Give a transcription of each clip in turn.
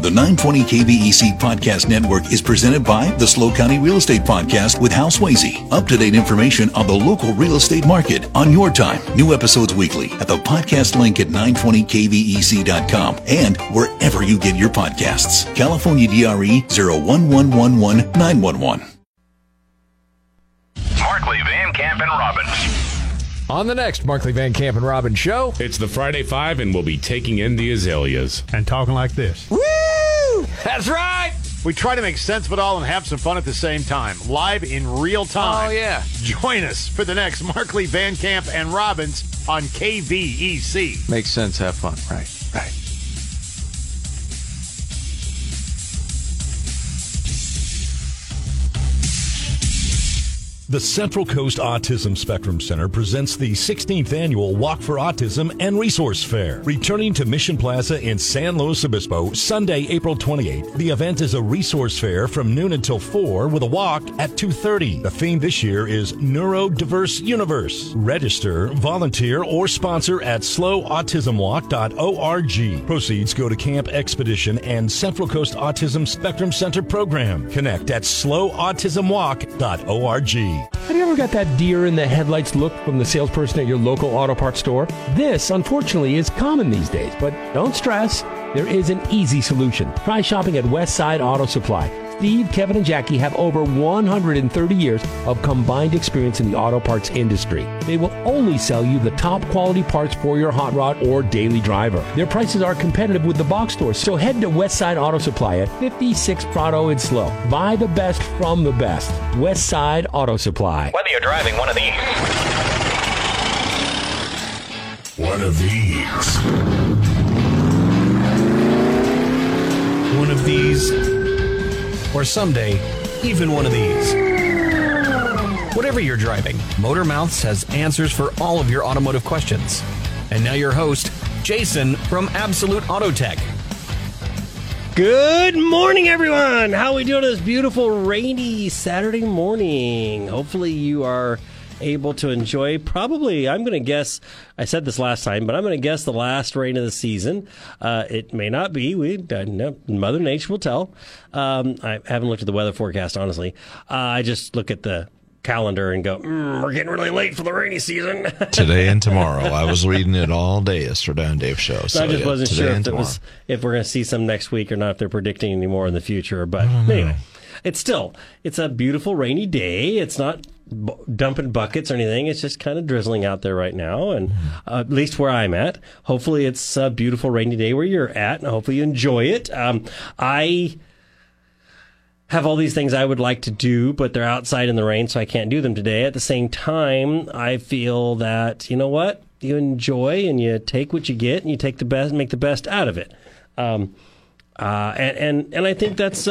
The 920 KVEC Podcast Network is presented by the SLO County Real Estate Podcast with Hal Swayze. Up-to-date information on the local real estate market on your time. New episodes weekly at the podcast link at 920kvec.com and wherever you get your podcasts. California DRE 01111-911. Markley, Van Camp, and Robbins. On the next Markley, Van Camp, and Robbins show, it's the Friday Five, and we'll be taking in the azaleas. And talking like this. Woo! That's right! We try to make sense of it all and have some fun at the same time. Live in real time. Oh, yeah. Join us for the next Markley, Van Camp, and Robbins on KVEC. Makes sense, have fun. Right. The Central Coast Autism Spectrum Center presents the 16th Annual Walk for Autism and Resource Fair. Returning to Mission Plaza in San Luis Obispo, Sunday, April 28th. The event is a resource fair from noon until 4 with a walk at 2:30. The theme this year is Neurodiverse Universe. Register, volunteer, or sponsor at slowautismwalk.org. Proceeds go to Camp Expedition and Central Coast Autism Spectrum Center program. Connect at slowautismwalk.org. Have you ever got that deer in the headlights look from the salesperson at your local auto parts store? This, unfortunately, is common these days, but don't stress. There is an easy solution. Try shopping at Westside Auto Supply. Steve, Kevin, and Jackie have over 130 years of combined experience in the auto parts industry. They will only sell you the top quality parts for your hot rod or daily driver. Their prices are competitive with the box stores, so head to Westside Auto Supply at 56 Prado in SLO. Buy the best from the best. Westside Auto Supply. Whether you're driving one of these. One of these. One of these. Or someday, even one of these. Whatever you're driving, Motor Mouths has answers for all of your automotive questions. And now your host, Jason from Absolute Auto Tech. Good morning, everyone. How are we doing this beautiful, rainy Saturday morning? Hopefully you are able to enjoy, probably, I'm going to guess, I said this last time, but I'm going to guess the last rain of the season. It may not be. Mother Nature will tell. I haven't looked at the weather forecast, honestly. I just look at the calendar and go, we're getting really late for the rainy season. Today and tomorrow. I was reading it all day yesterday on Dave's show. So I just wasn't sure if we're going to see some next week or not, if they're predicting any more in the future. But anyway, it's a beautiful rainy day. It's not dumping buckets or anything. It's just kind of drizzling out there right now, and at least where I'm at. Hopefully it's a beautiful rainy day where you're at, and hopefully you enjoy it. I have all these things I would like to do, but they're outside in the rain, so I can't do them today. At the same time, I feel that, you know what? You enjoy and you take what you get, and you take the best, make the best out of it. And I think that's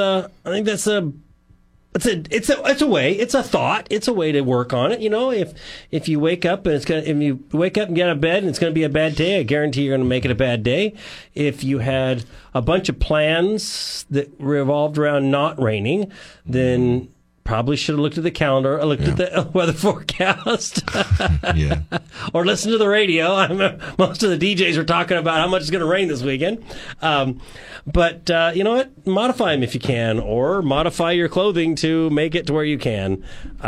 it's a way. It's a thought. It's a way to work on it. You know, if you wake up and if you wake up and get out of bed and it's going to be a bad day, I guarantee you're going to make it a bad day. If you had a bunch of plans that revolved around not raining, then probably should have looked at the calendar, looked at the weather forecast, or listened to the radio. I mean, most of the DJs were talking about how much it's going to rain this weekend. But you know what? Modify them if you can, or modify your clothing to make it to where you can.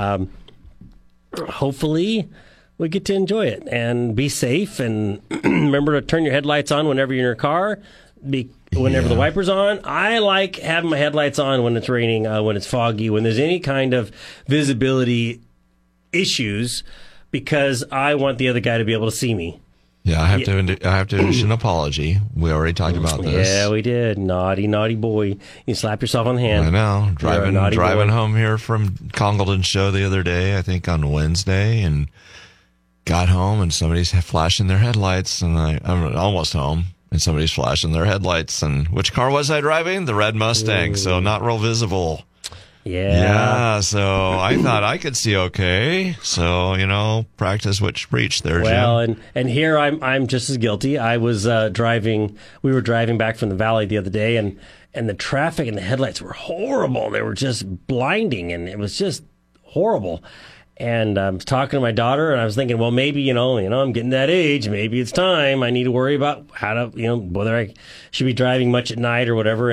Hopefully, we get to enjoy it and be safe. And remember to turn your headlights on whenever you're in your car. Whenever the wiper's on. I like having my headlights on when it's raining, when it's foggy, when there's any kind of visibility issues, because I want the other guy to be able to see me. Yeah, I have to issue an apology. We already talked about this. Yeah, we did. Naughty boy. You slap yourself on the hand. I know. Driving home here from Congleton's show the other day, I think on Wednesday, and got home and somebody's flashing their headlights, and I'm almost home. And somebody's flashing their headlights. And which car was I driving? The red Mustang, so not real visible. Yeah, so I thought I could see okay. So, practice what you preach there, Jim. Well, and here I'm just as guilty. I was we were driving back from the valley the other day, and the traffic and the headlights were horrible. They were just blinding, and it was just horrible. And I was talking to my daughter, and I was thinking, well, maybe, I'm getting that age. Maybe it's time. I need to worry about how to, whether I should be driving much at night or whatever.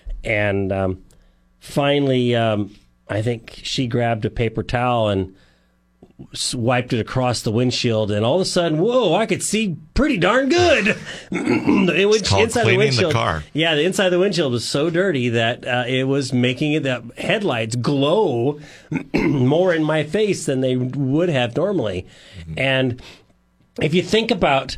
And finally, I think she grabbed a paper towel and wiped it across the windshield, and all of a sudden, whoa, I could see pretty darn good. It's called cleaning the car. Yeah, the inside of the windshield was so dirty that it was making it that headlights glow more in my face than they would have normally. Mm-hmm. And if you think about,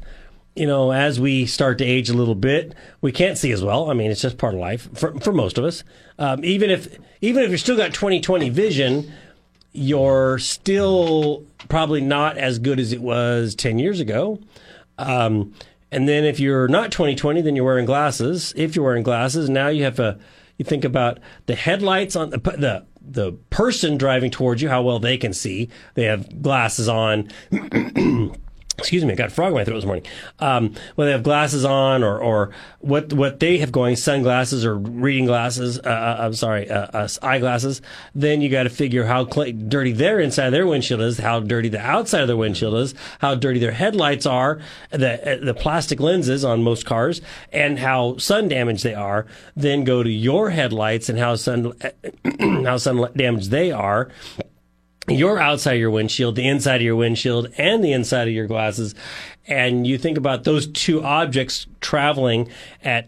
as we start to age a little bit, we can't see as well. I mean, it's just part of life for most of us. Even if you're still got 20/20 vision, you're still probably not as good as it was 10 years ago. And then if you're not 20/20, then you're wearing glasses. If you're wearing glasses, now you think about the headlights on the person driving towards you, how well they can see. They have glasses on. Excuse me, I got a frog in my throat this morning. Whether they have glasses on or what they have going, sunglasses or reading glasses, eyeglasses, then you got to figure how dirty their inside of their windshield is, how dirty the outside of their windshield is, how dirty their headlights are, the plastic lenses on most cars, and how sun damaged they are. Then go to your headlights and how sun damaged they are. Your outside of your windshield, the inside of your windshield, and the inside of your glasses. And you think about those two objects traveling at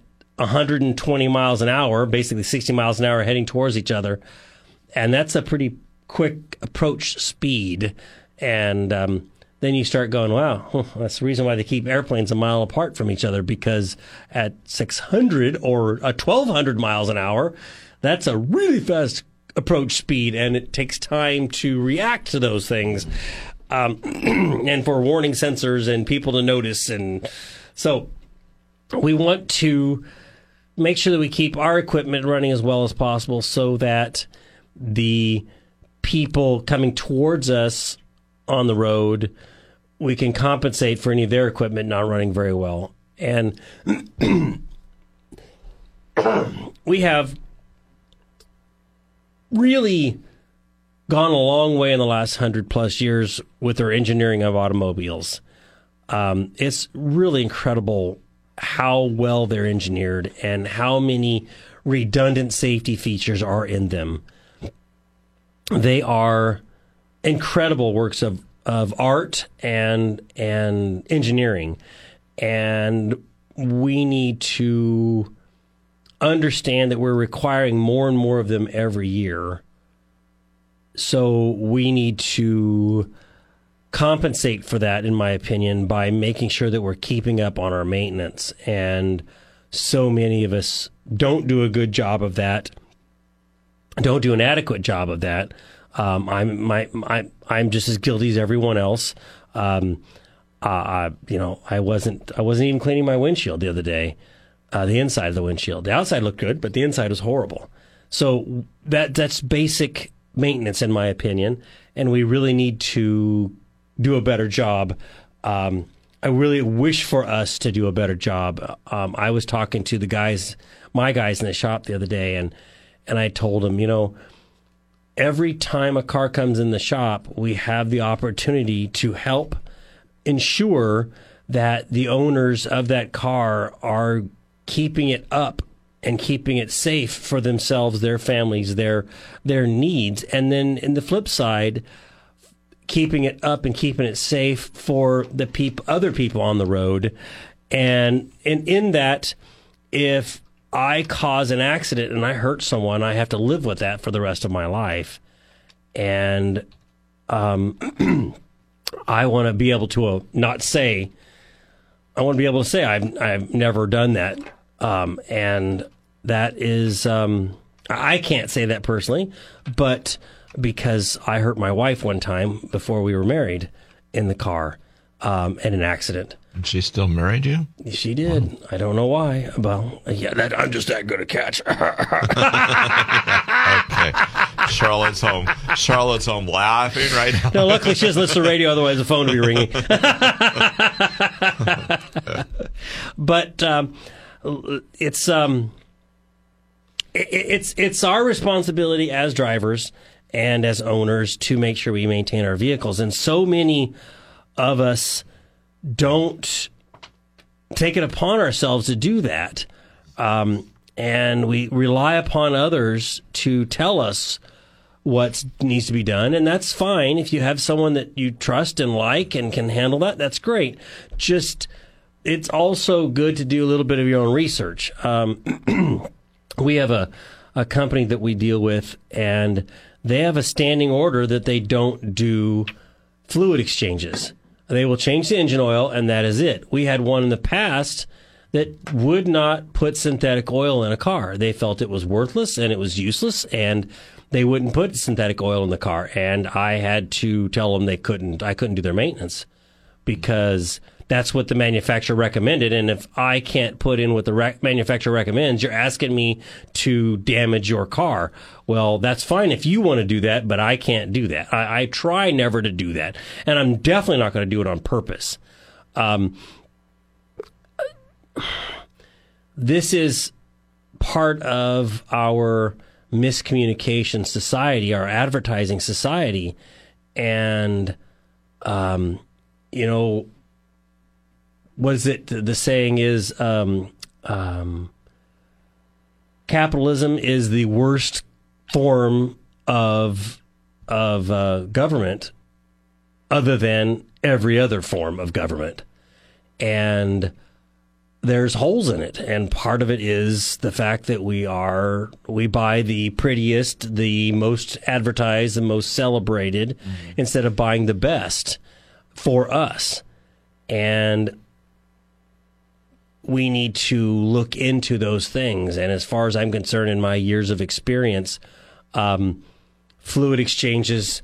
120 miles an hour, basically 60 miles an hour, heading towards each other. And that's a pretty quick approach speed. And then you start going, wow, that's the reason why they keep airplanes a mile apart from each other, because at 600 or 1,200 miles an hour, that's a really fast approach speed, and it takes time to react to those things, and for warning sensors and people to notice. And so we want to make sure that we keep our equipment running as well as possible so that the people coming towards us on the road, we can compensate for any of their equipment not running very well. And we have really gone a long way in the last 100+ years with our engineering of automobiles. It's really incredible how well they're engineered and how many redundant safety features are in them. They are incredible works of art and engineering, and we need to understand that we're requiring more and more of them every year. So we need to compensate for that, in my opinion, by making sure that we're keeping up on our maintenance. And so many of us don't do a good job of that, don't do an adequate job of that. I'm just as guilty as everyone else. I wasn't even cleaning my windshield the other day. The inside of the windshield. The outside looked good, but the inside was horrible. So that's basic maintenance, in my opinion, and we really need to do a better job. I really wish for us to do a better job. I was talking to my guys in the shop the other day, and I told them, every time a car comes in the shop, we have the opportunity to help ensure that the owners of that car are keeping it up and keeping it safe for themselves, their families, their needs. And then in the flip side, keeping it up and keeping it safe for the other people on the road. And in that, if I cause an accident and I hurt someone, I have to live with that for the rest of my life. And I want to be able to I want to be able to say I've never done that. And that is, I can't say that personally, but because I hurt my wife one time before we were married in the car, in an accident. And she still married you? She did. I don't know why. Well, yeah, I'm just that good a catch. Okay. Charlotte's home laughing right now. No, luckily she doesn't listen to the radio, otherwise the phone would be ringing. But it's our responsibility as drivers and as owners to make sure we maintain our vehicles. And so many of us don't take it upon ourselves to do that. And we rely upon others to tell us what needs to be done. And that's fine. If you have someone that you trust and like and can handle that, that's great. Just, it's also good to do a little bit of your own research. We have a company that we deal with, and they have a standing order that they don't do fluid exchanges. They will change the engine oil, and that is it. We had one in the past that would not put synthetic oil in a car. They felt it was worthless and it was useless, and they wouldn't put synthetic oil in the car. And I had to tell them I couldn't do their maintenance because that's what the manufacturer recommended. And if I can't put in what the manufacturer recommends, you're asking me to damage your car. Well, that's fine if you want to do that, but I can't do that. I try never to do that. And I'm definitely not going to do it on purpose. This is part of our miscommunication society, our advertising society. And, what is it? The saying is, capitalism is the worst form of government other than every other form of government. And there's holes in it. And part of it is the fact that we buy the prettiest, the most advertised, the most celebrated, instead of buying the best for us. And we need to look into those things. And as far as I'm concerned, in my years of experience, fluid exchanges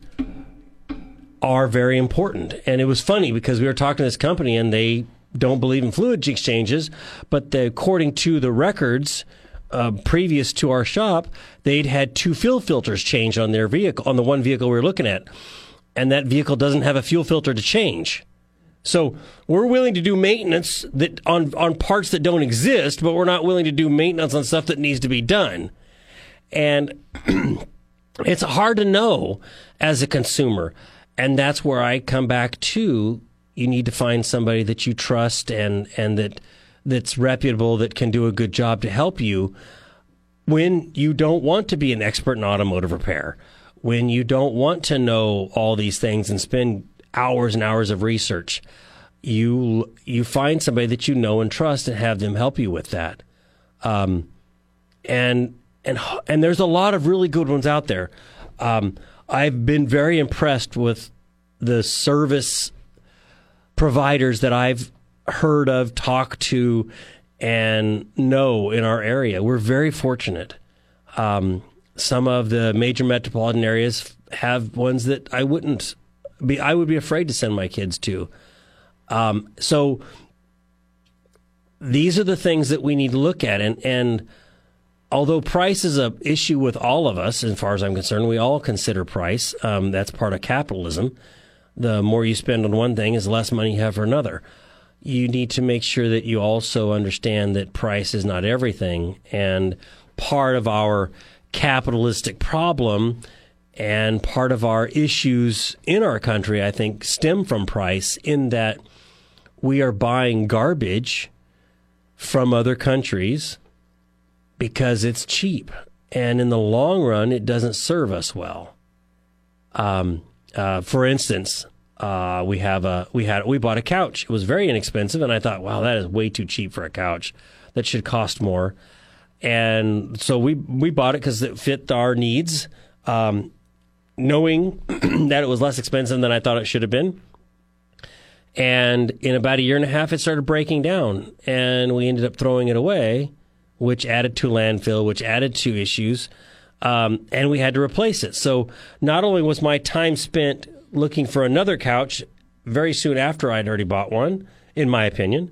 are very important. And it was funny because we were talking to this company and they don't believe in fluid exchanges, but according to the records previous to our shop, they'd had 2 fuel filters changed on their vehicle, on the one vehicle we were looking at. And that vehicle doesn't have a fuel filter to change. So we're willing to do maintenance that on parts that don't exist, but we're not willing to do maintenance on stuff that needs to be done. And it's hard to know as a consumer. And that's where I come back to, you need to find somebody that you trust and that's reputable, that can do a good job to help you when you don't want to be an expert in automotive repair, when you don't want to know all these things and spend hours and hours of research. You find somebody that you know and trust and have them help you with that. And there's a lot of really good ones out there. I've been very impressed with the service providers that I've heard of, talked to, and know in our area. We're very fortunate. Some of the major metropolitan areas have ones that I would be afraid to send my kids to. So these are the things that we need to look at. And although price is an issue with all of us, as far as I'm concerned, we all consider price. That's part of capitalism. The more you spend on one thing is the less money you have for another. You need to make sure that you also understand that price is not everything. And part of our capitalistic problem and part of our issues in our country, I think, stem from price, in that we are buying garbage from other countries because it's cheap. And in the long run, it doesn't serve us well. For instance, we bought a couch. It was very inexpensive, and I thought, wow, that is way too cheap for a couch. That should cost more. And so we bought it because it fit our needs, knowing that it was less expensive than I thought it should have been. And in about a year and a half, it started breaking down, and we ended up throwing it away, which added to landfill, which added to issues. And we had to replace it. So not only was my time spent looking for another couch very soon after I'd already bought one, in my opinion,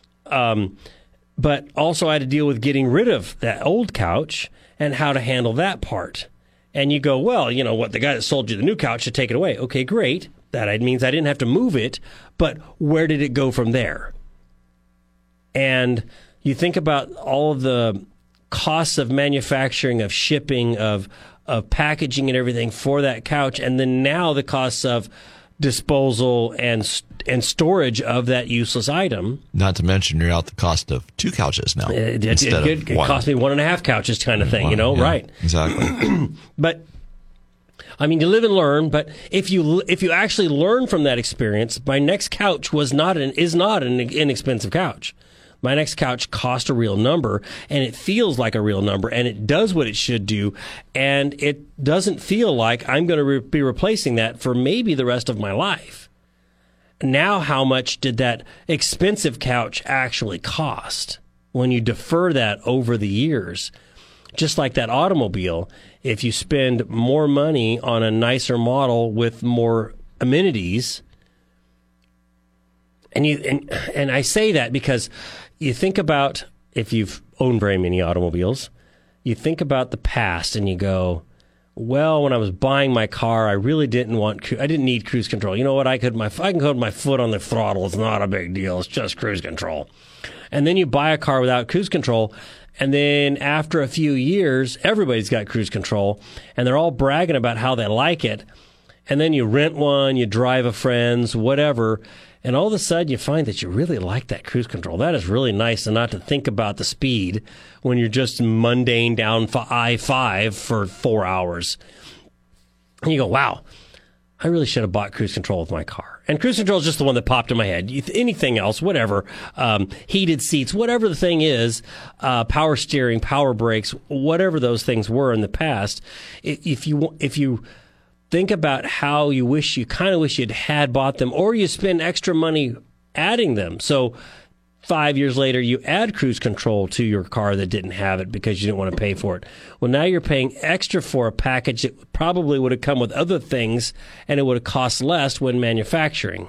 but also I had to deal with getting rid of that old couch and how to handle that part. And you go, well, you know what, the guy that sold you the new couch should take it away. Okay, great. That means I didn't have to move it, but where did it go from there? And you think about all of the costs of manufacturing, of shipping, of packaging and everything for that couch, and then now the costs of disposal and storage of that useless item. Not to mention, you're out the cost of 2 couches now. It cost me 1.5 couches kind of thing, yeah, right? Exactly. But I mean, you live and learn. But if you actually learn from that experience, my next couch is not an inexpensive couch. My next couch cost a real number, and it feels like a real number, and it does what it should do, and it doesn't feel like I'm going to be replacing that for maybe the rest of my life. Now, how much did that expensive couch actually cost when you defer that over the years? Just like that automobile, if you spend more money on a nicer model with more amenities, and I say that because you think about, if you've owned very many automobiles, you think about the past and you go, well, when I was buying my car, I really didn't need cruise control. You know what? I can put my foot on the throttle. It's not a big deal. It's just cruise control. And then you buy a car without cruise control, and then after a few years, everybody's got cruise control, and they're all bragging about how they like it. And then you rent one, you drive a friend's, whatever, and all of a sudden you find that you really like that cruise control. That is really nice, and not to think about the speed when you're just mundane down I-5 for 4 hours. And you go, wow, I really should have bought cruise control with my car. And cruise control is just the one that popped in my head. Anything else, whatever, heated seats, whatever the thing is, power steering, power brakes, whatever those things were in the past, if you think about how you kind of wish you'd had bought them, or you spend extra money adding them. So 5 years later, you add cruise control to your car that didn't have it because you didn't want to pay for it. Well, now you're paying extra for a package that probably would have come with other things, and it would have cost less when manufacturing.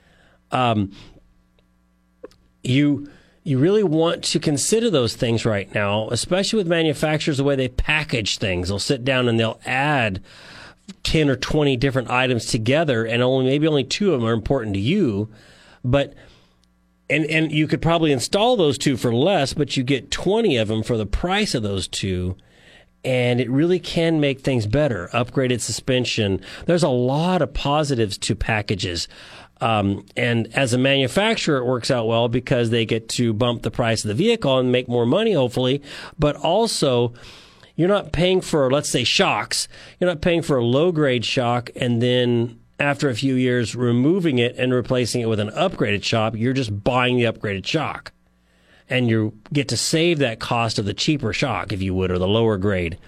You really want to consider those things right now, especially with manufacturers, the way they package things. They'll sit down and they'll add 10 or 20 different items together, and maybe only 2 of them are important to you, but and you could probably install those 2 for less, but you get 20 of them for the price of those 2, and it really can make things better. Upgraded suspension. There's a lot of positives to packages, and as a manufacturer, it works out well because they get to bump the price of the vehicle and make more money, hopefully, but also you're not paying for, let's say, shocks. You're not paying for a low-grade shock and then, after a few years, removing it and replacing it with an upgraded shock. You're just buying the upgraded shock. And you get to save that cost of the cheaper shock, if you would, or the lower grade.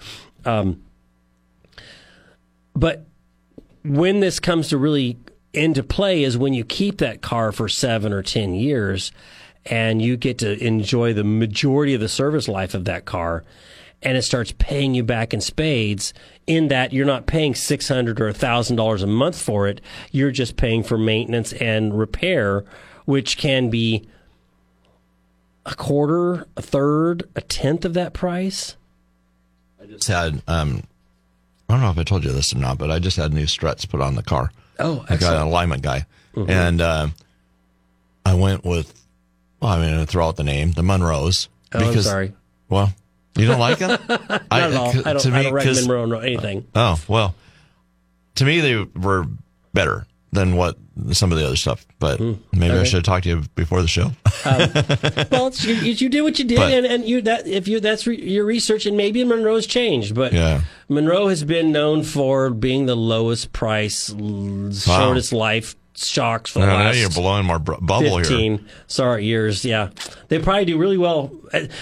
But when this comes to really into play is when you keep that car for 7 or 10 years and you get to enjoy the majority of the service life of that car, and it starts paying you back in spades, in that you're not paying $600 or $1,000 a month for it. You're just paying for maintenance and repair, which can be a quarter, a third, a tenth of that price. I just had, I don't know if I told you this or not, but I just had new struts put on the car. Oh, excellent. I got an alignment guy. Mm-hmm. And I went with, well, I'm going to throw out the name, the Monroes. Oh, I'm sorry. Well, you don't like them? Not at all. I don't recommend Monroe anything. Oh, well, to me, they were better than what some of the other stuff, but maybe I should have talked to you before the show. Well, you did what you did, but, and that's your research, and maybe Monroe's changed, but yeah. Monroe has been known for being the lowest price, shortest life shocks for the last now you're blowing more bubble 15 years. Yeah, they probably do really well.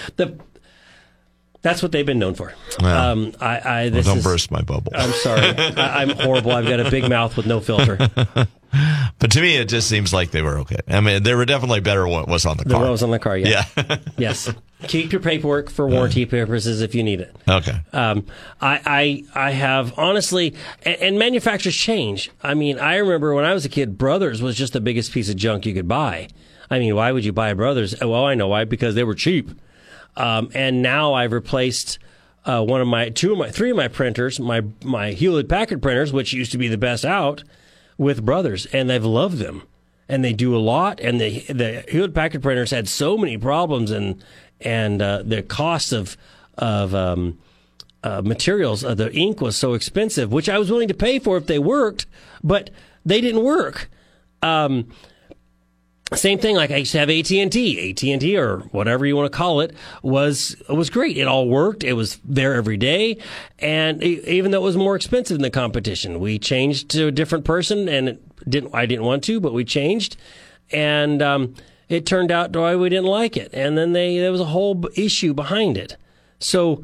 That's what they've been known for. Well, don't burst my bubble. I'm sorry. I'm horrible. I've got a big mouth with no filter. But to me, it just seems like they were okay. I mean, they were definitely better than what was on the car. What was on the car, yeah. Yes. Keep your paperwork for warranty purposes if you need it. Okay. I have, honestly, and manufacturers change. I mean, I remember when I was a kid, Brothers was just the biggest piece of junk you could buy. I mean, why would you buy Brothers? Well, I know why, because they were cheap. And now I've replaced three of my printers, my Hewlett-Packard printers, which used to be the best out, with Brothers, and I've loved them, and they do a lot. And the Hewlett-Packard printers had so many problems, and the cost of materials. The ink was so expensive, which I was willing to pay for if they worked, but they didn't work. Same thing, like I used to have AT&T or whatever you want to call it, was great. It all worked. It was there every day. And even though it was more expensive than the competition, we changed to a different person, and I didn't want to, but we changed. And it turned out we didn't like it. And then there was a whole issue behind it. So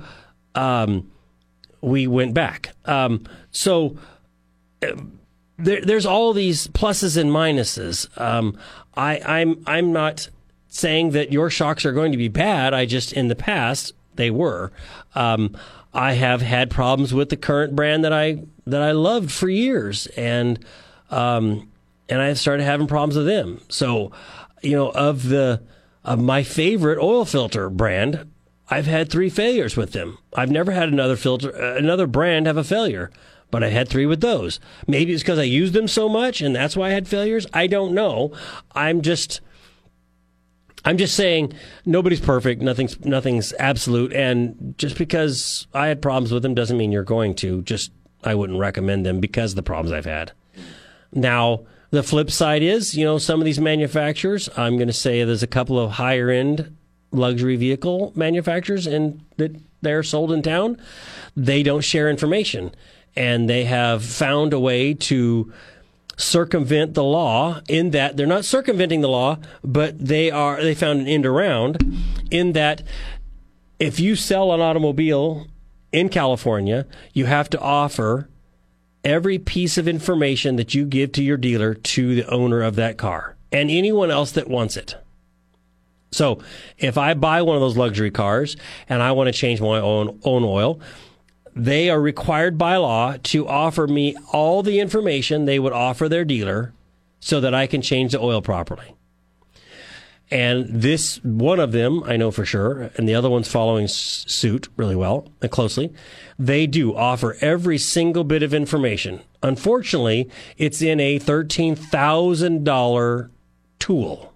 we went back. There's all these pluses and minuses. I'm not saying that your shocks are going to be bad. I just, in the past, they were. I have had problems with the current brand that I loved for years, and I started having problems with them. So, of my favorite oil filter brand, I've had 3 failures with them. I've never had another brand have a failure. But I had 3 with those. Maybe it's because I used them so much, and that's why I had failures. I don't know. I'm just saying nobody's perfect. Nothing's absolute. And just because I had problems with them doesn't mean you're going to. Just I wouldn't recommend them because of the problems I've had. Now, the flip side is, some of these manufacturers, I'm going to say there's a couple of higher end luxury vehicle manufacturers that they're sold in town. They don't share information. And they have found a way to circumvent the law in that they're not circumventing the law, but they found an end around in that if you sell an automobile in California, you have to offer every piece of information that you give to your dealer to the owner of that car and anyone else that wants it. So if I buy one of those luxury cars and I want to change my own oil, they are required by law to offer me all the information they would offer their dealer so that I can change the oil properly. And this, one of them, I know for sure, and the other one's following suit really well and closely. They do offer every single bit of information. Unfortunately, it's in a $13,000 tool.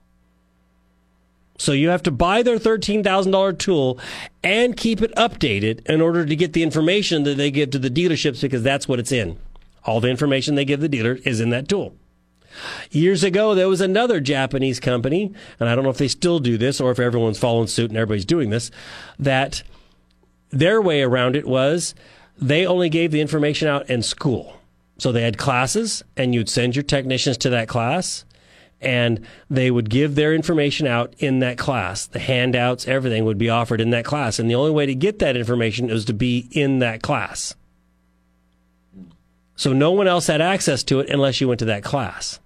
So you have to buy their $13,000 tool and keep it updated in order to get the information that they give to the dealerships, because that's what it's in. All the information they give the dealer is in that tool. Years ago, there was another Japanese company, and I don't know if they still do this or if everyone's following suit and everybody's doing this, that their way around it was they only gave the information out in school. So they had classes, and you'd send your technicians to that class, and they would give their information out in that class. The handouts, everything would be offered in that class. And the only way to get that information is to be in that class. So no one else had access to it unless you went to that class.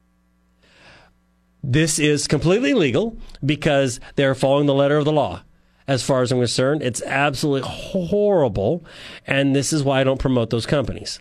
This is completely legal because they're following the letter of the law. As far as I'm concerned, it's absolutely horrible. And this is why I don't promote those companies.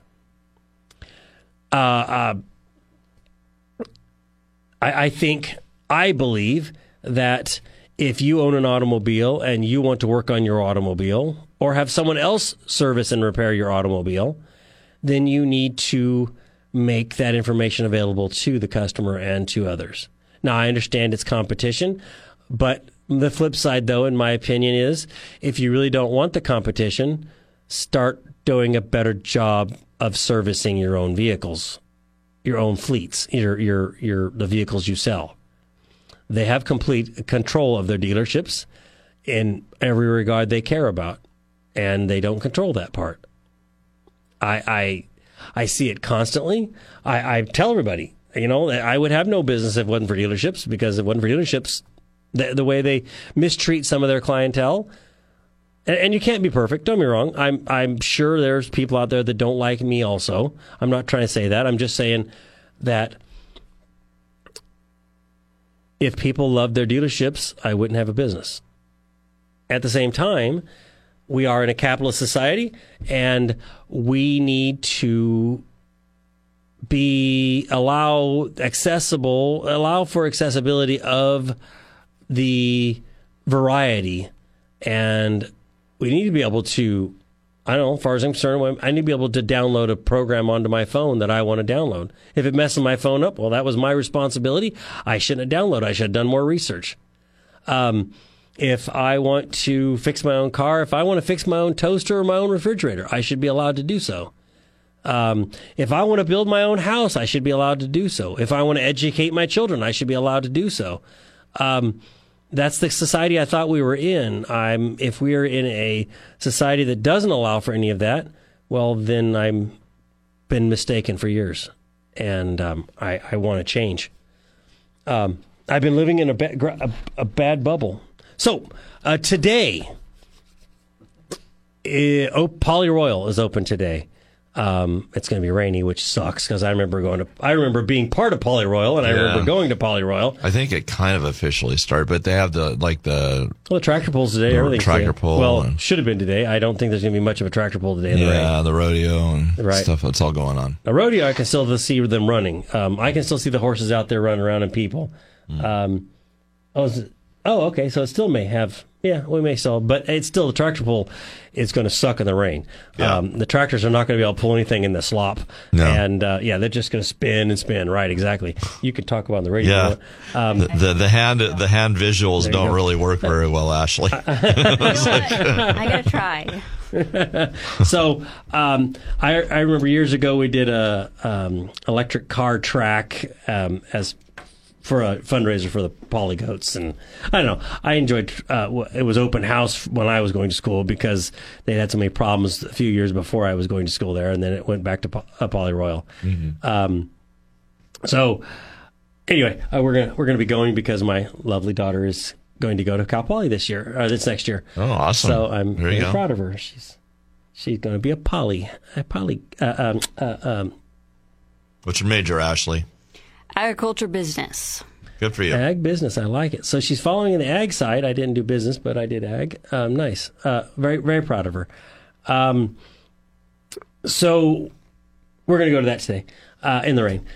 I believe that if you own an automobile and you want to work on your automobile or have someone else service and repair your automobile, then you need to make that information available to the customer and to others. Now, I understand it's competition, but the flip side, though, in my opinion, is if you really don't want the competition, start doing a better job of servicing your own vehicles. Your own fleets, the vehicles you sell. They have complete control of their dealerships in every regard they care about, and they don't control that part. I see it constantly. I tell everybody, I would have no business if it wasn't for dealerships, because if it wasn't for dealerships, the way they mistreat some of their clientele. And you can't be perfect. Don't be wrong. I'm sure there's people out there that don't like me also. I'm not trying to say that. I'm just saying that if people loved their dealerships, I wouldn't have a business. At the same time, we are in a capitalist society, and we need to allow for accessibility of the variety, and we need to be able to, I don't know, as far as I'm concerned, I need to be able to download a program onto my phone that I want to download. If it messes my phone up, well, that was my responsibility. I shouldn't have downloaded. I should have done more research. If I want to fix my own car, if I want to fix my own toaster or my own refrigerator, I should be allowed to do so. If I want to build my own house, I should be allowed to do so. If I want to educate my children, I should be allowed to do so. That's the society I thought we were in. If we are in a society that doesn't allow for any of that, well, then I've been mistaken for years, and I want to change. I've been living in a bad bubble. So today, Poly Royal is open today. It's going to be rainy, which sucks because I remember being part of Poly Royal, and I remember going to Poly Royal. I think it kind of officially started, but they have the tractor pulls today. Everything's tractor pull. Well, should have been today. I don't think there's going to be much of a tractor pull today in the rain. Yeah, the rodeo and stuff. That's all going on. A rodeo, I can still see them running. I can still see the horses out there running around and people. Okay, so it still may have. Yeah, we may still, but it's still the tractor pull is going to suck in the rain. Yeah. The tractors are not going to be able to pull anything in the slop. No. And they're just going to spin and spin. Right, exactly. You could talk about on the radio. Yeah. The hand visuals don't really work very well, Ashley. I got to try. So I remember years ago we did a electric car track as for a fundraiser for the Poly Goats, and I don't know. I enjoyed. It was open house when I was going to school because they had so many problems a few years before I was going to school there, and then it went back to Poly Royal. Mm-hmm. So anyway, we're gonna be going because my lovely daughter is going to go to Cal Poly this next year. Oh, awesome! So I'm very proud of her. She's going to be a Poly. What's your major, Ashley? Agriculture business. Good for you. Ag business. I like it. So she's following in the ag side. I didn't do business, but I did ag. Nice. Very, very proud of her. So we're going to go to that today in the rain.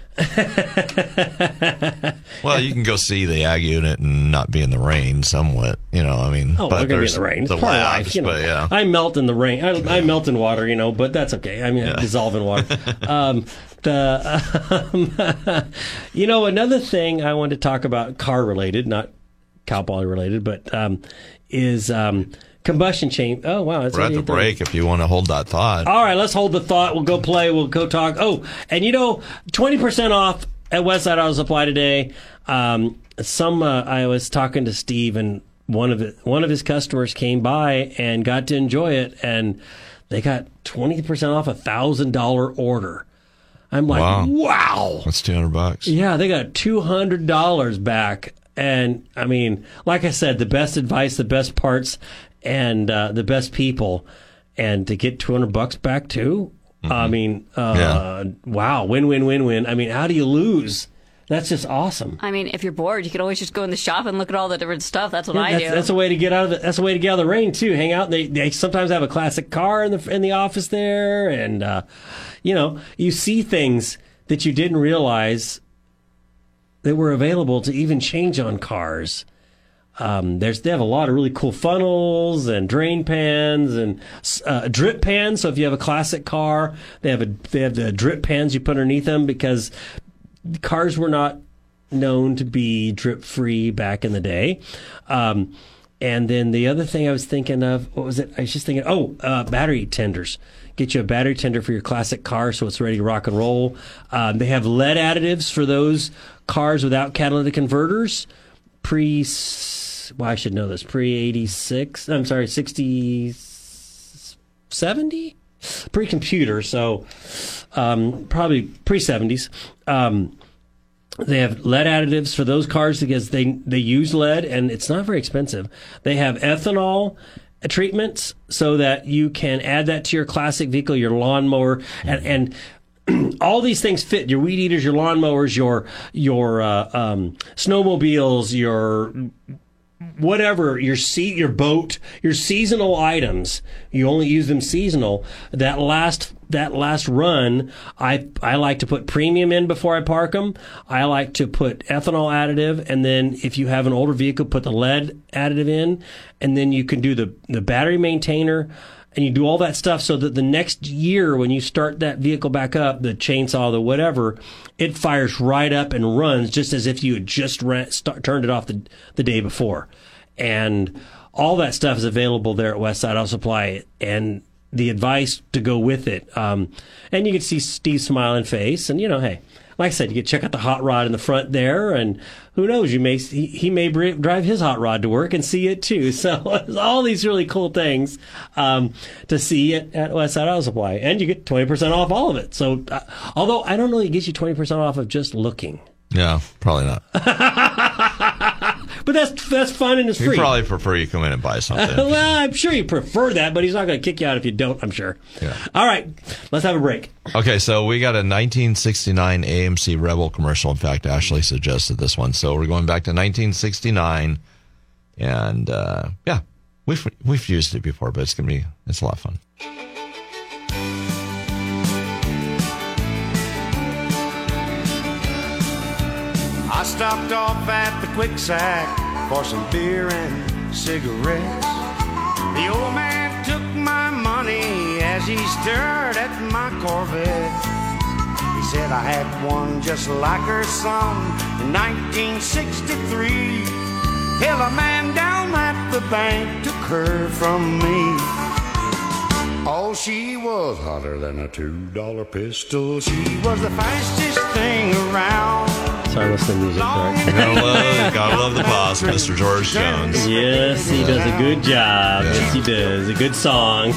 Well, you can go see the ag unit and not be in the rain somewhat. We're going to be in the rain. It's part of life. But yeah. I melt in the rain. I melt in water, but that's okay. I dissolve in water. Another thing I wanted to talk about, car related, not Cal Poly related, but is combustion chamber. Oh, wow. We're at the break if you want to hold that thought. All right, let's hold the thought. We'll go play. We'll go talk. Oh, and 20% off at Westside Auto Supply today. I was talking to Steve, and one of his customers came by and got to enjoy it, and they got 20% off a $1,000 order. I'm like, wow. That's $200. Yeah, they got $200 back. And like I said, the best advice, the best parts, and the best people, and to get $200 back too. Mm-hmm. Wow, win. How do you lose? That's just awesome. If you're bored, you could always just go in the shop and look at all the different stuff. That's what I do. That's a way to get out of the. That's a way to get out of the rain too. Hang out. They sometimes have a classic car in the office there, and you see things that you didn't realize that were available to even change on cars. They have a lot of really cool funnels and drain pans and drip pans. So if you have a classic car, they have the drip pans you put underneath them because cars were not known to be drip free back in the day. And then the other thing I was thinking of, what was it? I was just thinking, battery tenders. Get you a battery tender for your classic car so it's ready to rock and roll. They have lead additives for those cars without catalytic converters. I should know this. Pre-86, 60, 70? Pre-computer, so probably pre-70s. They have lead additives for those cars because they use lead, and it's not very expensive. They have ethanol treatments so that you can add that to your classic vehicle, your lawnmower, and all these things fit your weed eaters, your lawnmowers, your snowmobiles, your whatever, your boat, your seasonal items. You only use them seasonal. That last run, I like to put premium in before I park them. I like to put ethanol additive, and then if you have an older vehicle, put the lead additive in, and then you can do the battery maintainer. And you do all that stuff so that the next year when you start that vehicle back up, the chainsaw, the whatever, it fires right up and runs just as if you had just turned it off the day before. And all that stuff is available there at Westside Auto Supply, and the advice to go with it. And you can see Steve's smiling face, and hey, like I said, you can check out the hot rod in the front there, and who knows, he may drive his hot rod to work and see it too. So all these really cool things to see at Westside Auto Supply, and you get 20% off all of it. So although I don't know, it gets you 20% off of just looking. Yeah, probably not. But that's fun and it's free. You probably prefer you come in and buy something. Well, I'm sure you prefer that, but he's not going to kick you out if you don't, I'm sure. Yeah. All right, let's have a break. Okay, so we got a 1969 AMC Rebel commercial. In fact, Ashley suggested this one. So we're going back to 1969. And, yeah, we've used it before, but it's a lot of fun. I stopped off at the Quick Sack for some beer and cigarettes. The old man took my money as he stared at my Corvette. He said I had one just like her son in 1963. Hell, a man down at the bank took her from me. Oh, she was hotter than a $2 pistol. She was the fastest thing around. Sorry, listen to music, sorry. Gotta love the boss, Mr. George Jones. Yes, he does a good job. Yeah. Yes, he does. A good song.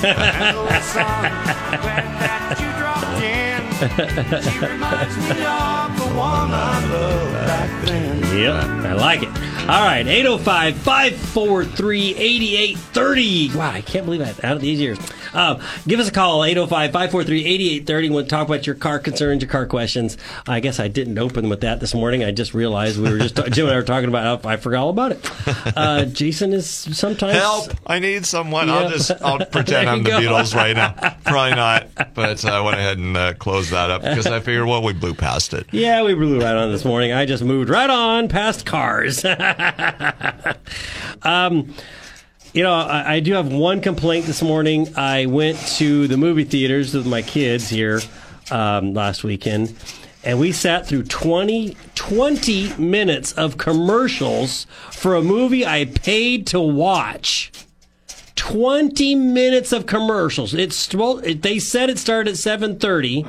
Yep, I like it. All right, 805-543-8830. Wow, I can't believe that. Out of these years. Give us a call, 805-543-8830. We'll talk about your car concerns, your car questions. I guess I didn't open with that this morning. I just realized we were just Jim and I were talking about it. I forgot all about it. Jason is sometimes... Help! I need someone. Yeah. I'll pretend I'm the Beatles right now. Probably not. But I went ahead and closed that up because I figured, we blew past it. Yeah, we blew right on this morning. I just moved right on past cars. I do have one complaint this morning. I went to the movie theaters with my kids here last weekend, and we sat through 20 minutes of commercials for a movie I paid to watch. 20 minutes of commercials. They said it started at 7:30.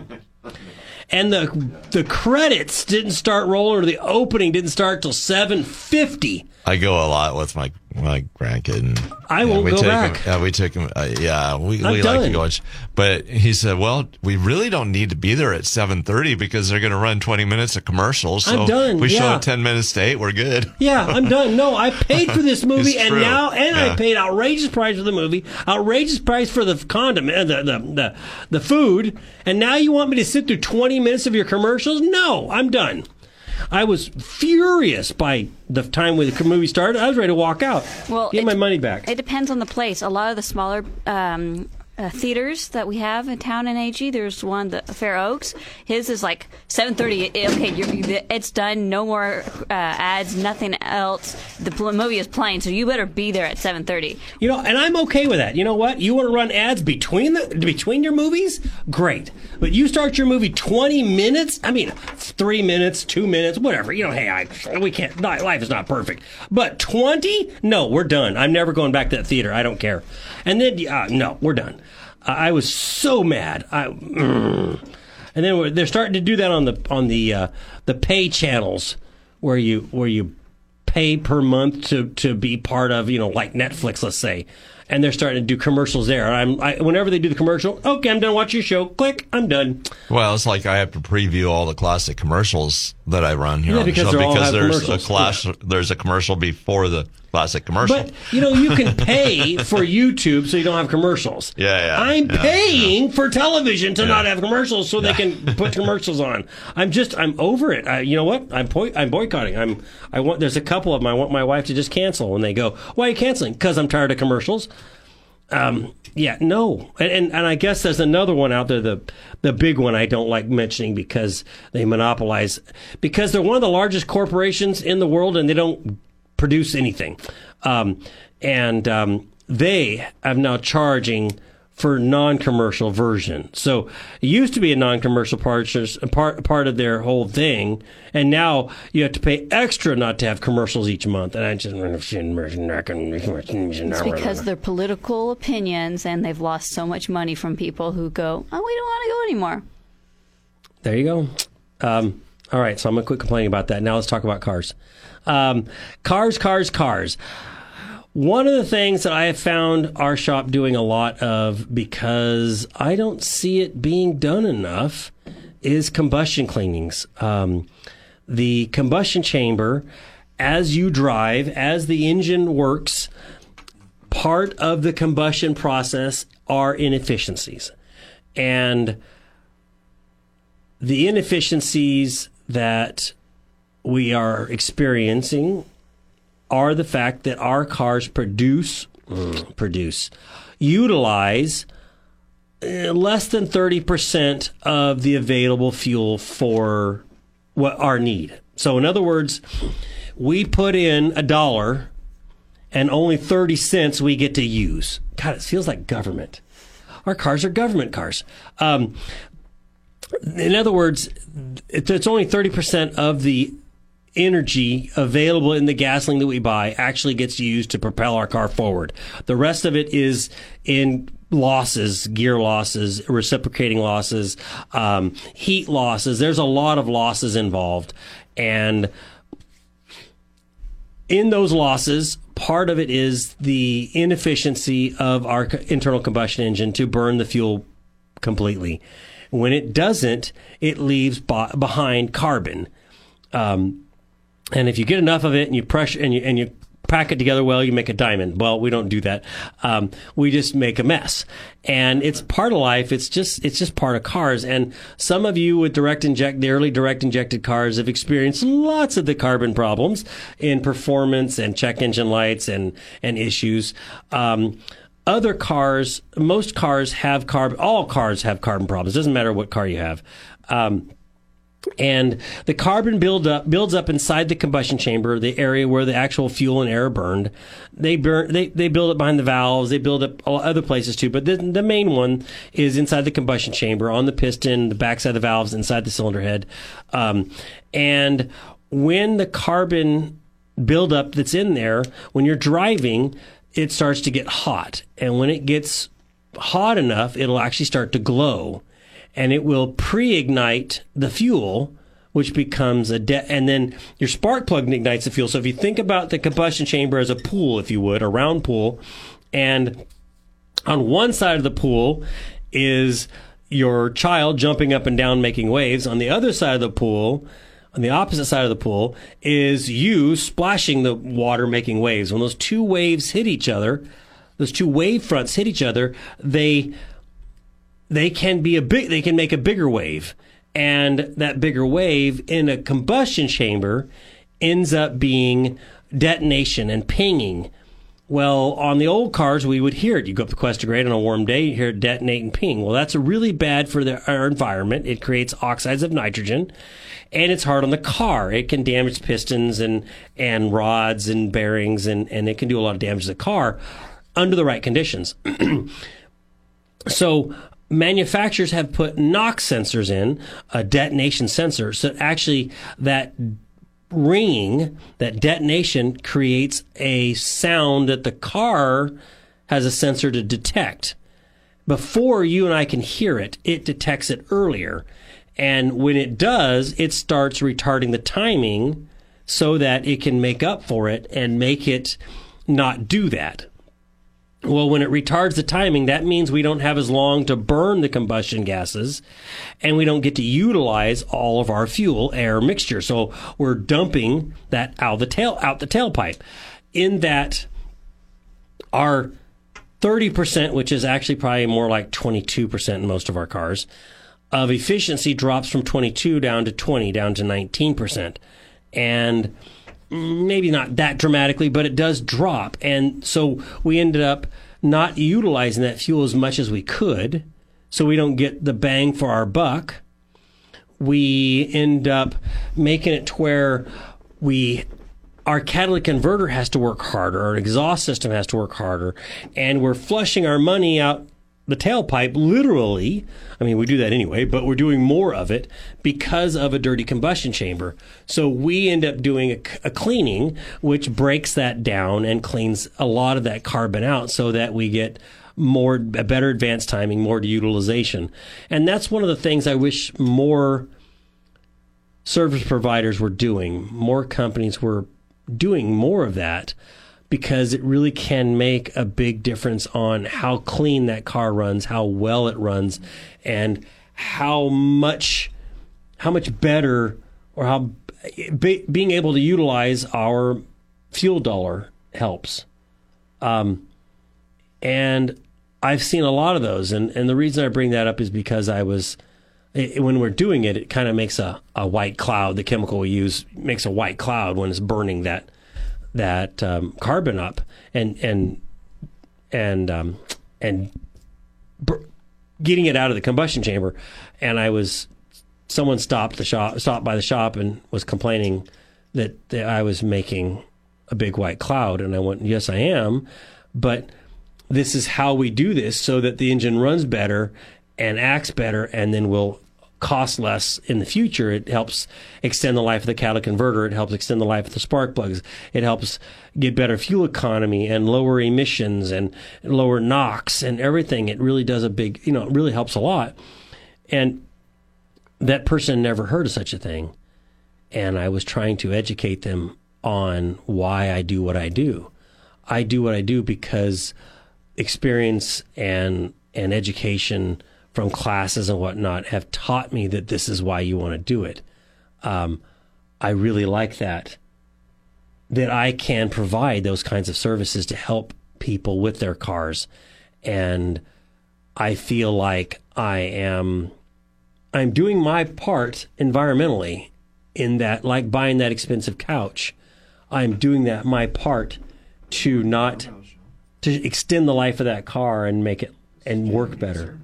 And the credits didn't start rolling, or the opening didn't start till 7:50. I go a lot with my grandkid. And, I won't go back. We took him. We like to go. But he said, "Well, we really don't need to be there at 7:30 because they're going to run 20 minutes of commercials. So I'm done. We show up 10 minutes to 8. We're good." Yeah, I'm done. No, I paid for this movie, and I paid outrageous price for the movie, outrageous price for the condiment, the food, and now you want me to sit through 20 minutes of your commercials? No, I'm done. I was furious by the time when the movie started. I was ready to walk out. Well, get my money back. It depends on the place. A lot of the smaller theaters that we have in town in AG, there's one, the Fair Oaks. His is like 7:30. Okay, it's done. No more ads. Nothing else. The movie is playing, so you better be there at 7:30. And I'm okay with that. You know what? You want to run ads between your movies? Great. But you start your movie 20 minutes? I mean, 3 minutes, 2 minutes, whatever. Hey, we can't. Life is not perfect. But 20? No, we're done. I'm never going back to that theater. I don't care. And then, no, we're done. I was so mad. And then they're starting to do that on the pay channels where you pay per month to be part of, like Netflix, let's say. And they're starting to do commercials there. Whenever they do the commercial, okay, I'm done watching your show. Click, I'm done. Well, it's like I have to preview all the classic commercials that I run here on the show because there's a commercial before the classic commercial. But you can pay for YouTube so you don't have commercials. Yeah. I'm paying for television to not have commercials so they can put commercials on. I'm over it. You know what? I'm boycotting. There's a couple of them I want my wife to just cancel when they go, "Why are you canceling?" Because I'm tired of commercials. No. And I guess there's another one out there, the big one I don't like mentioning because they monopolize, because they're one of the largest corporations in the world and they don't produce anything. They are now charging for non-commercial version. So it used to be a non-commercial part of their whole thing, and now you have to pay extra not to have commercials each month. And I just it's because they're political opinions, and they've lost so much money from people who go, "Oh, we don't want to go anymore." There you go. All right, so I'm going to quit complaining about that. Now let's talk about cars. Cars. One of the things that I have found our shop doing a lot of, because I don't see it being done enough, is combustion cleanings. The combustion chamber, as you drive, as the engine works, part of the combustion process are inefficiencies. And the inefficiencies that we are experiencing are the fact that our cars utilize less than 30% of the available fuel for what our need. So in other words, we put in $1 and only 30 cents we get to use. God, it feels like government. Our cars are government cars. In other words, it's only 30% of the energy available in the gasoline that we buy actually gets used to propel our car forward. The rest of it is in losses, gear losses, reciprocating losses, heat losses. There's a lot of losses involved. And in those losses, part of it is the inefficiency of our internal combustion engine to burn the fuel completely. When it doesn't, it leaves behind carbon. And if you get enough of it and you pressure and you pack it together well, you make a diamond. Well, we don't do that. We just make a mess. And it's part of life. It's just part of cars. And some of you with the early direct injected cars have experienced lots of the carbon problems in performance and check engine lights and issues. Other cars, most cars have carbon. All cars have carbon problems. It doesn't matter what car you have. And the carbon builds up inside the combustion chamber, the area where the actual fuel and air are burned. They build it behind the valves. They build up other places too. But the main one is inside the combustion chamber, on the piston, the backside of the valves, inside the cylinder head. And when the carbon buildup that's in there, when you're driving, it starts to get hot. And when it gets hot enough, it'll actually start to glow. And it will pre-ignite the fuel, which becomes and then your spark plug ignites the fuel. So if you think about the combustion chamber as a pool, if you would, a round pool, and on one side of the pool is your child jumping up and down making waves. On the other side of the pool, on the opposite side of the pool, is you splashing the water making waves. When those two waves hit each other, those two wave fronts hit each other, they can make a bigger wave, and that bigger wave in a combustion chamber ends up being detonation and pinging. Well, on the old cars, we would hear it. You go up the Cuesta Grade on a warm day, you hear it detonate and ping. Well, that's really bad for our environment. It creates oxides of nitrogen, and it's hard on the car. It can damage pistons and rods and bearings, and it can do a lot of damage to the car under the right conditions. So manufacturers have put NOx sensors in, a detonation sensor, so actually that ringing, that detonation creates a sound that the car has a sensor to detect. Before you and I can hear it, it detects it earlier. And when it does, it starts retarding the timing so that it can make up for it and make it not do that. Well, when it retards the timing, that means we don't have as long to burn the combustion gases, and we don't get to utilize all of our fuel air mixture. So we're dumping that out the tailpipe. In that, our 30%, which is actually probably more like 22% in most of our cars, of efficiency drops from 22 down to 20, down to 19%. And maybe not that dramatically, but it does drop. And so we ended up not utilizing that fuel as much as we could, so we don't get the bang for our buck. We end up making it to where our catalytic converter has to work harder, our exhaust system has to work harder, and we're flushing our money out the tailpipe literally. I mean, we do that anyway, but we're doing more of it because of a dirty combustion chamber. So we end up doing a cleaning, which breaks that down and cleans a lot of that carbon out so that we get a better advanced timing, more utilization. And that's one of the things I wish more service providers were doing. More companies were doing more of that, because it really can make a big difference on how clean that car runs, how well it runs, and how much better, or how being able to utilize our fuel dollar helps. And I've seen a lot of those, and the reason I bring that up is because when we're doing it, it kind of makes a white cloud. The chemical we use makes a white cloud when it's burning that carbon up and getting it out of the combustion chamber. And someone stopped by the shop and was complaining that I was making a big white cloud. And I went, yes, I am, but this is how we do this so that the engine runs better and acts better, and then will cost less in the future. It helps extend the life of the catalytic converter. It helps extend the life of the spark plugs. It helps get better fuel economy and lower emissions and lower NOx and everything. It really does it really helps a lot. And that person never heard of such a thing. And I was trying to educate them on why I do what I do. I do what I do because experience and education from classes and whatnot have taught me that this is why you want to do it. I really like that I can provide those kinds of services to help people with their cars. And I feel like I'm doing my part environmentally in that, like buying that expensive couch. I'm doing my part to extend the life of that car and make it and work better.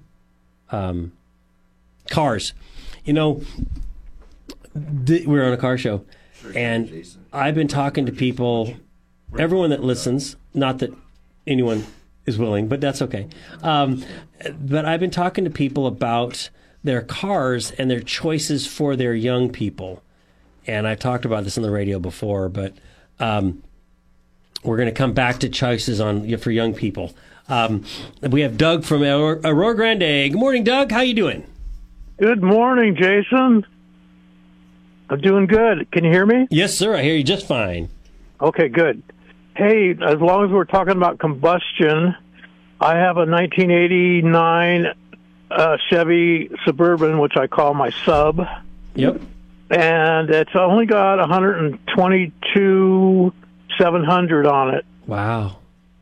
Cars, we're on a car show, and I've been talking to people, everyone that listens, not that anyone is willing, but that's okay. But I've been talking to people about their cars and their choices for their young people. And I've talked about this on the radio before, but we're going to come back to choices for young people. We have Doug from Aurora Grande. Good morning, Doug. How you doing? Good morning, Jason. I'm doing good. Can you hear me? Yes, sir. I hear you just fine. Okay, good. Hey, as long as we're talking about combustion, I have a 1989 Chevy Suburban, which I call my sub. Yep. And it's only got 122,700 on it. Wow.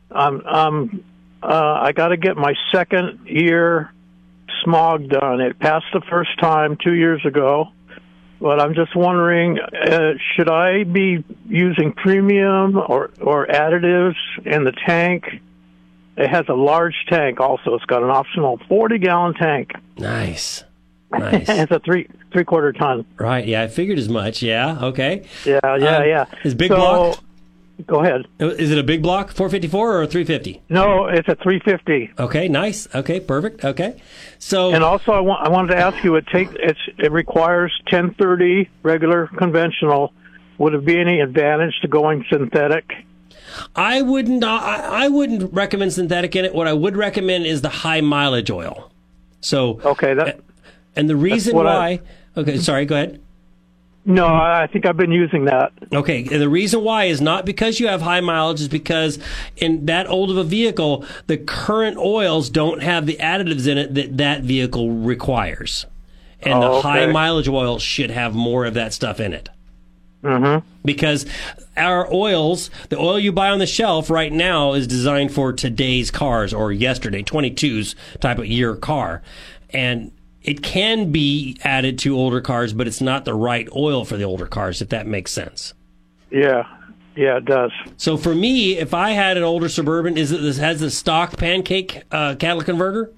I got to get my second year smog done. It passed the first time 2 years ago, but I'm just wondering, should I be using premium or additives in the tank? It has a large tank also. It's got an optional 40-gallon tank. Nice. It's a three-quarter ton. Right, yeah, I figured as much. Yeah, okay. Yeah. Is big block? Go ahead. Is it a big block, 454 or a 350? No, it's a 350. Okay, nice. Okay, perfect. Okay, so and also I wanted to ask you, it requires 1030 regular conventional. Would it be any advantage to going synthetic? I wouldn't recommend synthetic in it. What I would recommend is the high mileage oil. So okay, and the reason why. Okay, sorry. Go ahead. No, I think I've been using that. Okay, and the reason why is not because you have high mileage, is because in that old of a vehicle, the current oils don't have the additives in it that vehicle requires. And the high mileage oil should have more of that stuff in it. Mm-hmm. Because our oils, the oil you buy on the shelf right now is designed for today's cars, or yesterday, 22's type of year car. And it can be added to older cars, but it's not the right oil for the older cars, if that makes sense. Yeah, it does. So for me, if I had an older Suburban, has the stock pancake catalytic converter?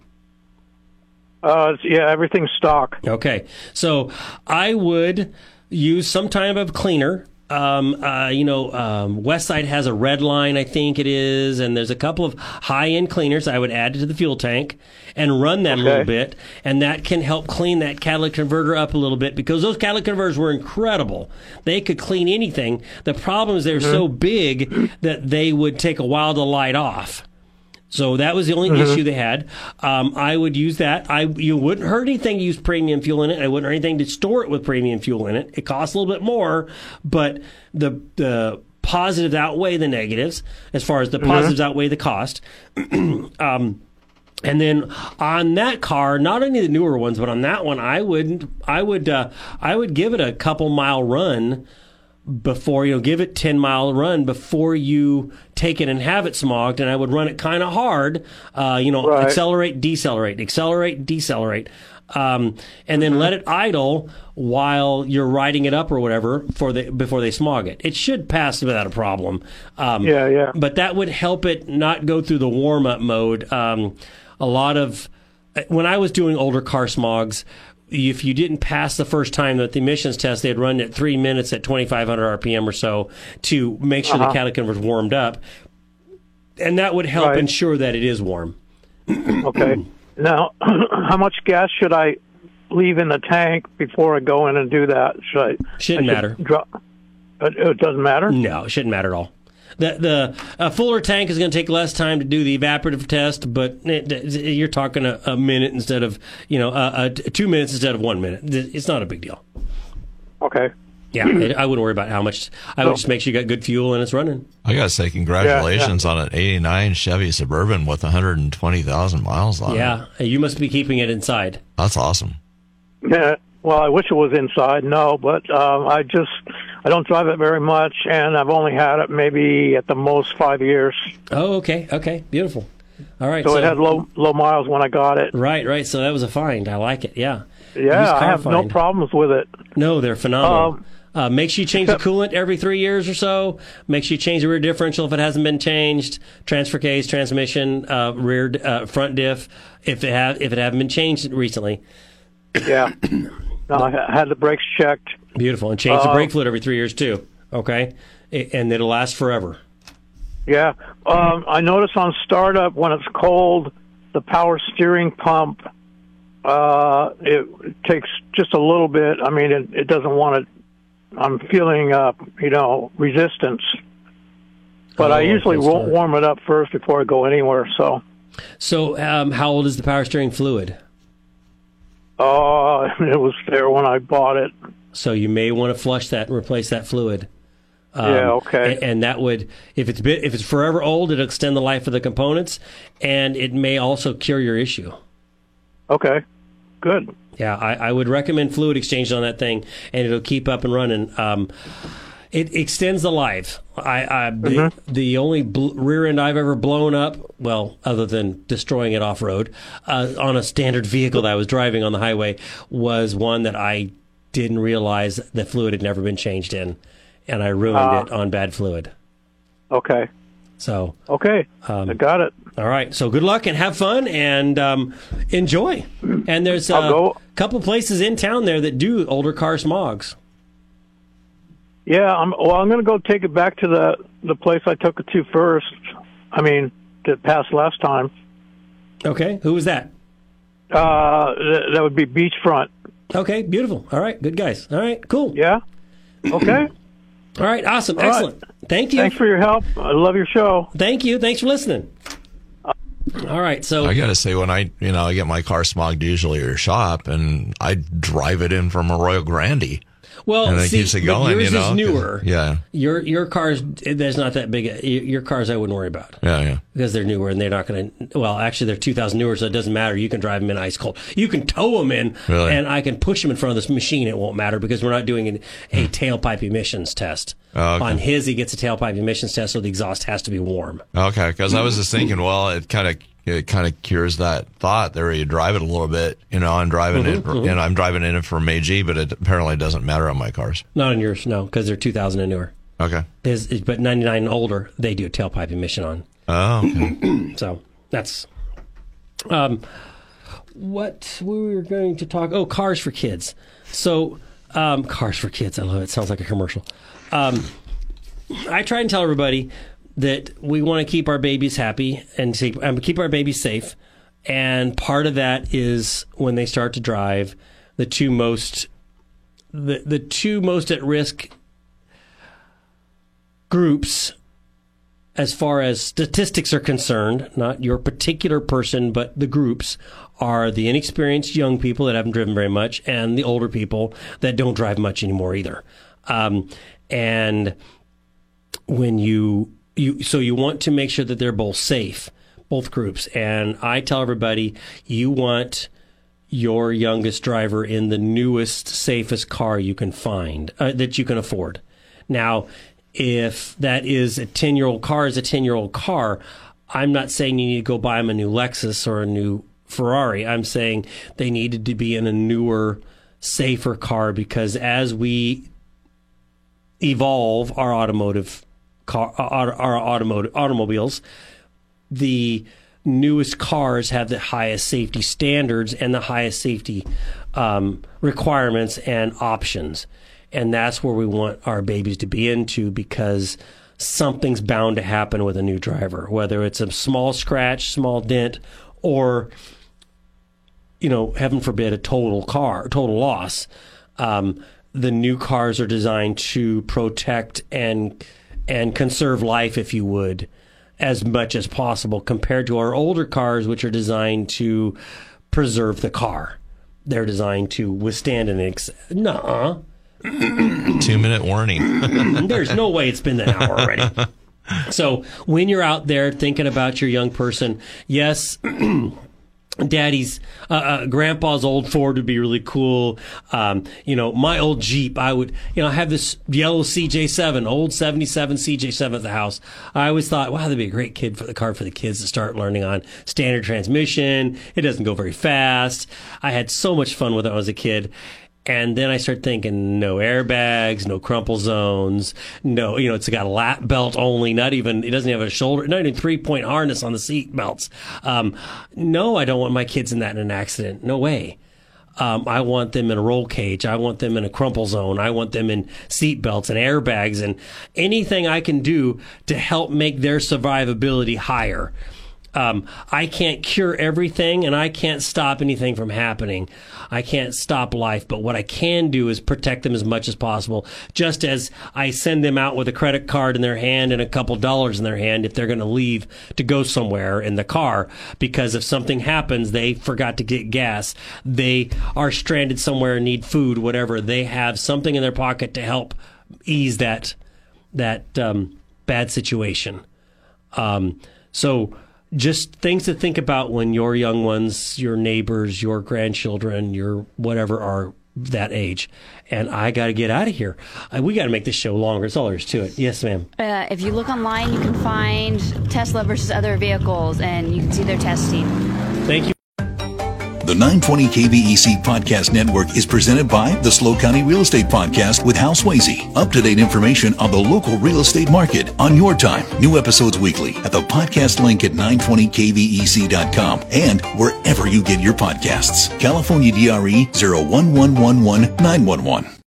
Yeah, everything's stock. Okay, so I would use some type of cleaner Westside has a red line, I think it is, and there's a couple of high-end cleaners I would add to the fuel tank and run that a little bit, and that can help clean that catalytic converter up a little bit because those catalytic converters were incredible. They could clean anything. The problem is they're so big that they would take a while to light off. So that was the only issue they had. I would use that. You wouldn't hurt anything to use premium fuel in it. I wouldn't hurt anything to store it with premium fuel in it. It costs a little bit more, but the positives outweigh the negatives as far as the positives outweigh the cost. And then on that car, not only the newer ones, but on that one, I would give it a couple mile run before, give it 10-mile run before you take it and have it smogged, and I would run it kind of hard, accelerate, decelerate, and then let it idle while you're riding it up or whatever before they smog it. It should pass without a problem. But that would help it not go through the warm-up mode. When I was doing older car smogs, if you didn't pass the first time that the emissions test, they'd run it 3 minutes at 2,500 RPM or so to make sure the catalytic converter was warmed up. And that would help ensure that it is warm. Okay. Now, how much gas should I leave in the tank before I go in and do that? Shouldn't matter. It doesn't matter? No, it shouldn't matter at all. The fuller tank is going to take less time to do the evaporative test, but you're talking a minute instead of 2 minutes instead of 1 minute. It's not a big deal. Okay. Yeah, I wouldn't worry about how much. I would just make sure you got good fuel and it's running. I got to say congratulations on an 89 Chevy Suburban with 120,000 miles on it. Yeah, you must be keeping it inside. That's awesome. Yeah. Well, I wish it was inside. No, but I don't drive it very much, and I've only had it maybe at the most 5 years. Oh, okay. Okay, beautiful. All right. So it had low miles when I got it. Right. So that was a find. I like it. Yeah. Yeah, I have no problems with it. No, they're phenomenal. Make sure you change the coolant every 3 years or so. Make sure you change the rear differential if it hasn't been changed. Transfer case, transmission, rear front diff if it haven't been changed recently. Yeah. No, I had the brakes checked. Beautiful. And change the brake fluid every 3 years, too. Okay? And it'll last forever. Yeah. I notice on startup, when it's cold, the power steering pump, it takes just a little bit. I mean, it doesn't want it. I'm feeling, resistance. But I usually won't warm it up first before I go anywhere, so. So how old is the power steering fluid? It was there when I bought it. So you may want to flush that and replace that fluid. Okay. And that would, if it's forever old, it'll extend the life of the components, and it may also cure your issue. Okay. Good. Yeah, I would recommend fluid exchange on that thing, and it'll keep up and running. It extends the life. The only rear end I've ever blown up, well, other than destroying it off road, on a standard vehicle that I was driving on the highway, was one that I didn't realize the fluid had never been changed in, and I ruined it on bad fluid. Okay. So. Okay. I got it. All right. So good luck and have fun and enjoy. And there's a couple places in town there that do older car smogs. Yeah, I'm going to go take it back to the place I took it to first. I mean, that passed last time. Okay, who was that? That would be Beachfront. Okay, beautiful. All right, good guys. All right, cool. Yeah. Okay. All right, awesome, excellent. Right. Thank you. Thanks for your help. I love your show. Thank you. Thanks for listening. All right, so I got to say, when I get my car smogged usually at your shop, and I drive it in from Arroyo Grande. Well, and it keeps it going, yours is newer. Yeah. Your cars, there's not that big. Your cars, I wouldn't worry about. Yeah. Because they're newer and they're not going to. Well, actually, they're 2000 newer, so it doesn't matter. You can drive them in ice cold. You can tow them in, and I can push them in front of this machine. It won't matter because we're not doing a tailpipe emissions test. Oh, okay. On his, he gets a tailpipe emissions test, so the exhaust has to be warm. Okay, because I was just thinking, well, it kind of cures that thought there. You drive it a little bit, I'm driving it, and I'm driving in it from AG, but it apparently doesn't matter on my cars. Not on yours, no, because they're 2000 and newer. Okay. But 99 and older, they do a tailpipe emission on. Oh, okay. So that's what we were going to talk. Oh, cars for kids. So Cars for Kids. I love it. Sounds like a commercial. I try and tell everybody that we want to keep our babies happy and keep our babies safe. And part of that is when they start to drive, the two most at risk groups, as far as statistics are concerned, not your particular person, but the groups, are the inexperienced young people that haven't driven very much and the older people that don't drive much anymore either. And when you want to make sure that they're both safe, both groups. And I tell everybody, you want your youngest driver in the newest, safest car you can find, that you can afford. Now, if that is a 10-year-old car, is a 10-year-old car, I'm not saying you need to go buy them a new Lexus or a new Ferrari. I'm saying they needed to be in a newer, safer car, because as we evolve our automobiles, the newest cars have the highest safety standards and the highest safety requirements and options. And that's where we want our babies to be into, because something's bound to happen with a new driver, whether it's a small scratch, small dent, or, heaven forbid, a total loss. The new cars are designed to protect and conserve life, if you would, as much as possible, compared to our older cars, which are designed to preserve the car. They're designed to withstand an 2-minute warning. There's no way it's been an hour already. So when you're out there thinking about your young person, yes, Daddy's, Grandpa's old Ford would be really cool. My old Jeep, I would, I have this yellow CJ7, old 77 CJ7 at the house. I always thought, wow, that'd be a great car for the kids to start learning on. Standard transmission. It doesn't go very fast. I had so much fun with it when I was a kid. And then I started thinking, no airbags, no crumple zones, no, it's got a lap belt only, it doesn't have a shoulder, not even 3-point harness on the seat belts. No, I don't want my kids in an accident. No way. I want them in a roll cage. I want them in a crumple zone. I want them in seat belts and airbags and anything I can do to help make their survivability higher. I can't cure everything, and I can't stop anything from happening. I can't stop life, but what I can do is protect them as much as possible, just as I send them out with a credit card in their hand and a couple dollars in their hand if they're going to leave to go somewhere in the car, because if something happens, they forgot to get gas, they are stranded somewhere and need food, whatever, they have something in their pocket to help ease that bad situation. So just things to think about when your young ones, your neighbors, your grandchildren, your whatever are that age. And I got to get out of here. We got to make this show longer. That's all there is to it. Yes, ma'am. If you look online, you can find Tesla versus other vehicles, and you can see their testing. Thank you. The 920 KVEC Podcast Network is presented by the SLO County Real Estate Podcast with Hal Swayze. Up-to-date information on the local real estate market on your time. New episodes weekly at the podcast link at 920kvec.com and wherever you get your podcasts. California DRE 01111 911.